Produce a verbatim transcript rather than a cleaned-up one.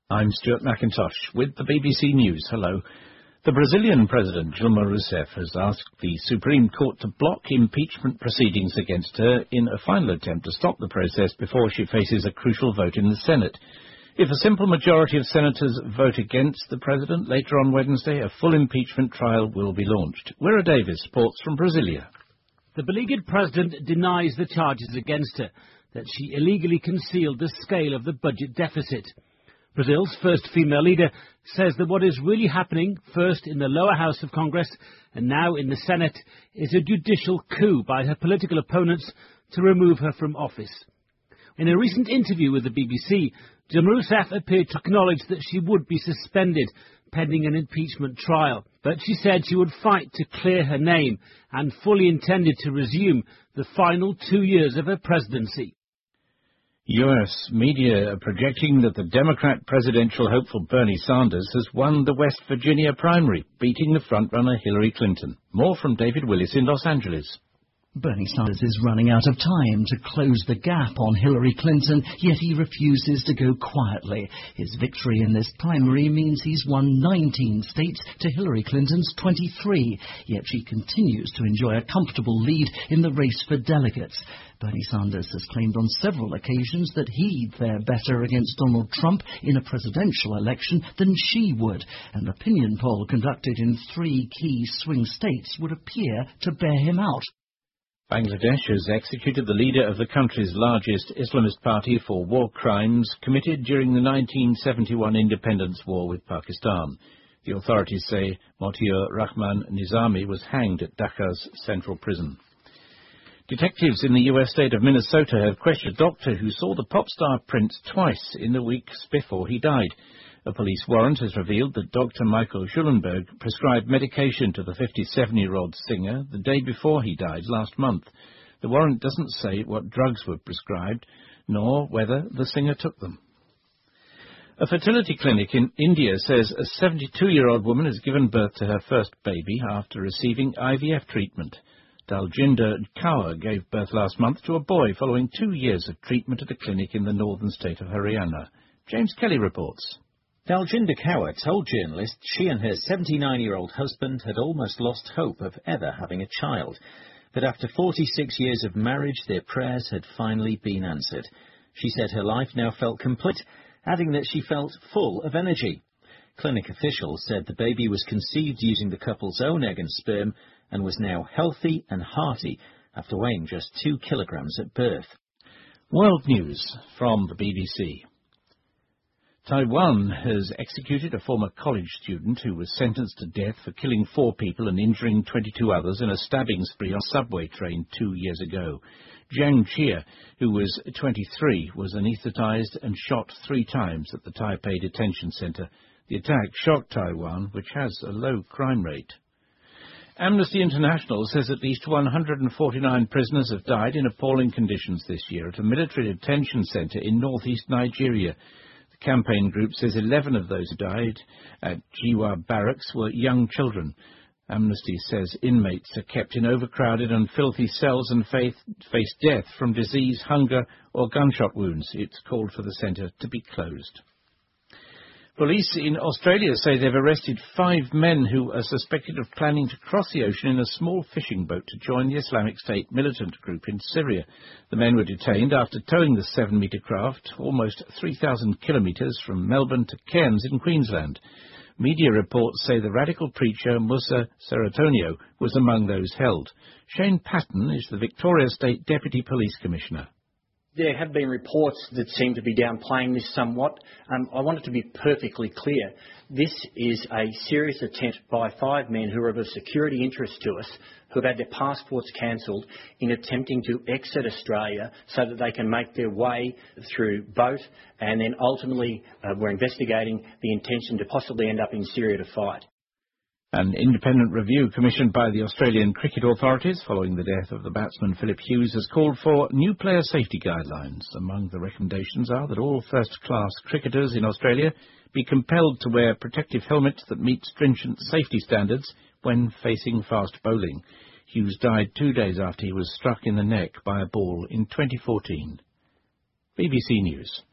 I'm Stuart McIntosh with the B B C News. Hello. The Brazilian President, Dilma Rousseff, has asked the Supreme Court to block impeachment proceedings against her in a final attempt to stop the process before she faces a crucial vote in the Senate. If a simple majority of senators vote against the president later on Wednesday, a full impeachment trial will be launched. Wira Davis reports from Brasilia. The beleaguered president denies the charges against her, that she illegally concealed the scale of the budget deficit. Brazil's first female leader says that what is really happening, first in the lower house of Congress and now in the Senate, is a judicial coup by her political opponents to remove her from office. In a recent interview with the B B C, Dilma Rousseff appeared to acknowledge that she would be suspended pending an impeachment trial, but she said she would fight to clear her name and fully intended to resume the final two years of her presidency. U S media are projecting that the Democrat presidential hopeful Bernie Sanders has won the West Virginia primary, beating the frontrunner Hillary Clinton. More from David Willis in Los Angeles. Bernie Sanders is running out of time to close the gap on Hillary Clinton, yet he refuses to go quietly. His victory in this primary means he's won nineteen states to Hillary Clinton's twenty-three, yet she continues to enjoy a comfortable lead in the race for delegates. Bernie Sanders has claimed on several occasions that he'd fare better against Donald Trump in a presidential election than she would. An opinion poll conducted in three key swing states would appear to bear him out. Bangladesh has executed the leader of the country's largest Islamist party for war crimes committed during the nineteen seventy-one independence war with Pakistan. The authorities say Motiur Rahman Nizami was hanged at Dhaka's central prison. Detectives in the U S state of Minnesota have questioned a doctor who saw the pop star Prince twice in the weeks before he died. A police warrant has revealed that Doctor Michael Schulenberg prescribed medication to the fifty-seven-year-old singer the day before he died last month. The warrant doesn't say what drugs were prescribed, nor whether the singer took them. A fertility clinic in India says a seventy-two-year-old woman has given birth to her first baby after receiving I V F treatment. Daljinder Kaur gave birth last month to a boy following two years of treatment at a clinic in the northern state of Haryana. James Kelly reports. Daljinder Kaur told journalists she and her seventy-nine-year-old husband had almost lost hope of ever having a child. But after forty-six years of marriage, their prayers had finally been answered. She said her life now felt complete, adding that she felt full of energy. Clinic officials said the baby was conceived using the couple's own egg and sperm and was now healthy and hearty after weighing just two kilograms at birth. World News from the B B C. Taiwan has executed a former college student who was sentenced to death for killing four people and injuring twenty-two others in a stabbing spree on a subway train two years ago. Jiang Chia, who was twenty-three, was anaesthetized and shot three times at the Taipei detention center. The attack shocked Taiwan, which has a low crime rate. Amnesty International says at least one hundred forty-nine prisoners have died in appalling conditions this year at a military detention center in northeast Nigeria. The campaign group says eleven of those who died at Jiwa barracks were young children. Amnesty says inmates are kept in overcrowded and filthy cells and face death from disease, hunger or gunshot wounds. It's called for the centre to be closed. Police in Australia say they've arrested five men who are suspected of planning to cross the ocean in a small fishing boat to join the Islamic State militant group in Syria. The men were detained after towing the seven-metre craft almost three thousand kilometres from Melbourne to Cairns in Queensland. Media reports say the radical preacher Musa Seratonio was among those held. Shane Patton is the Victoria State Deputy Police Commissioner. There have been reports that seem to be downplaying this somewhat. Um, I want it to be perfectly clear. This is a serious attempt by five men who are of a security interest to us, who have had their passports cancelled, in attempting to exit Australia so that they can make their way through boat, and then ultimately uh, we're investigating the intention to possibly end up in Syria to fight. An independent review commissioned by the Australian cricket authorities following the death of the batsman Philip Hughes has called for new player safety guidelines. Among the recommendations are that all first-class cricketers in Australia be compelled to wear protective helmets that meet stringent safety standards when facing fast bowling. Hughes died two days after he was struck in the neck by a ball in twenty fourteen. B B C News.